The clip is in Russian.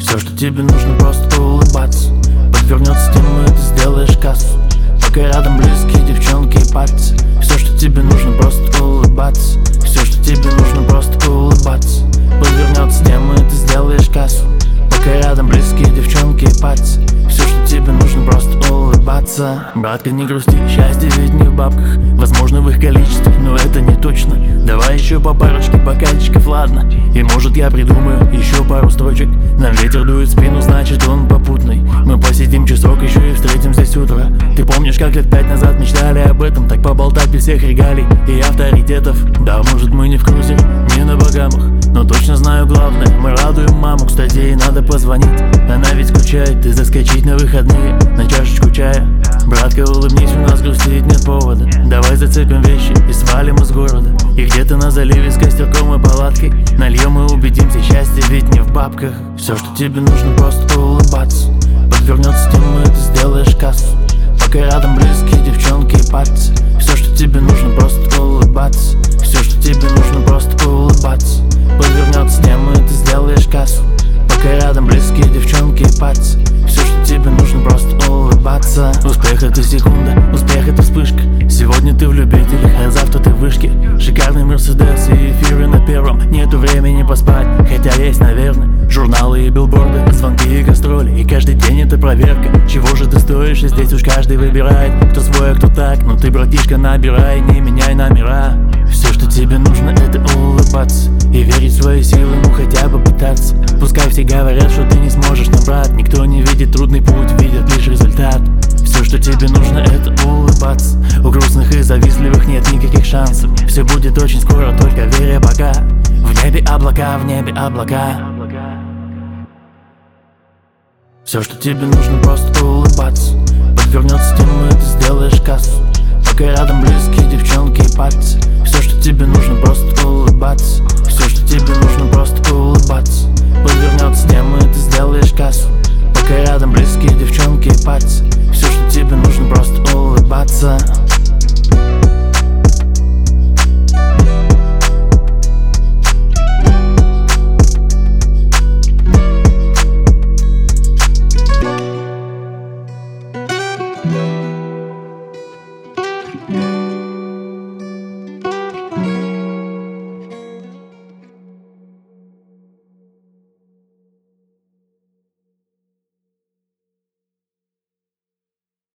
Все, что тебе нужно, просто улыбаться. Подвернется тема, и ты сделаешь кассу. Пока рядом близкие девчонки и пальцы. Все, что тебе нужно, просто улыбаться. Все, что тебе нужно, просто улыбаться. Подвернется тема, и ты сделаешь кассу. Пока рядом близкие девчонки и пальцы. Все, что тебе нужно, просто улыбаться. Братка, не грусти, счастье ведь не в бабках. Возможно, в их количестве, но это не точно. Давай еще по парочке бокальчиков, ладно. И может я придумаю еще пару строчек. Нам ветер дует в спину, значит он попутный. Мы посидим часок еще и встретим здесь утро. Ты помнишь, как лет 5 назад мечтали об этом? Так поболтать без всех регалий и авторитетов. Да, может мы не в крузере, не на Багамах, но точно знаю главное, мы радуем маму. Кстати, ей надо позвонить, она ведь скучает. И заскочить на выходные на чашечку чая. Братка, улыбнись, у нас грустить нет повода. Давай зацепим вещи и свалим из города. И где-то на заливе с костерком и палаткой нальем и убедимся, счастье ведь не в бабках. Все, что тебе нужно, просто улыбаться. Подвернется тема, и ты сделаешь кассу. Пока рядом близкие девчонки и пальцы. Все, что тебе нужно, просто улыбаться. Все, что тебе нужно, просто улыбаться. Подвернется тема, и ты сделаешь кассу. Пока рядом близкие девчонки и пальцы. Все, что тебе нужно, просто улыбаться. Успех — это секунда, успех — это вспышка. Сегодня ты в любителях, а завтра ты в вышке. Шикарный Мерседес и эфиры на первом. Нету времени поспать, хотя есть, наверное. Журналы и билборды, звонки и гастроли. И каждый день это проверка. Чего же ты стоишь, и здесь уж каждый выбирает. Кто свой, а кто так, но ты, братишка, набирай, не меняй номера. Все, что тебе нужно, это улыбаться. И верить в свои силы, ну хотя бы пытаться. Пускай все говорят, что ты не сможешь набрать. Никто не видит трудный путь, видят лишь результат. Все, что тебе нужно, это улыбаться. У грустных и завистливых нет никаких шансов. Все будет очень скоро, только верь пока. В небе облака, в небе облака. Все, что тебе нужно, просто улыбаться. Подвернется тема, и ты сделаешь кассу. Пока рядом близкие девчонки и пальцы. Все, что тебе нужно, просто улыбаться.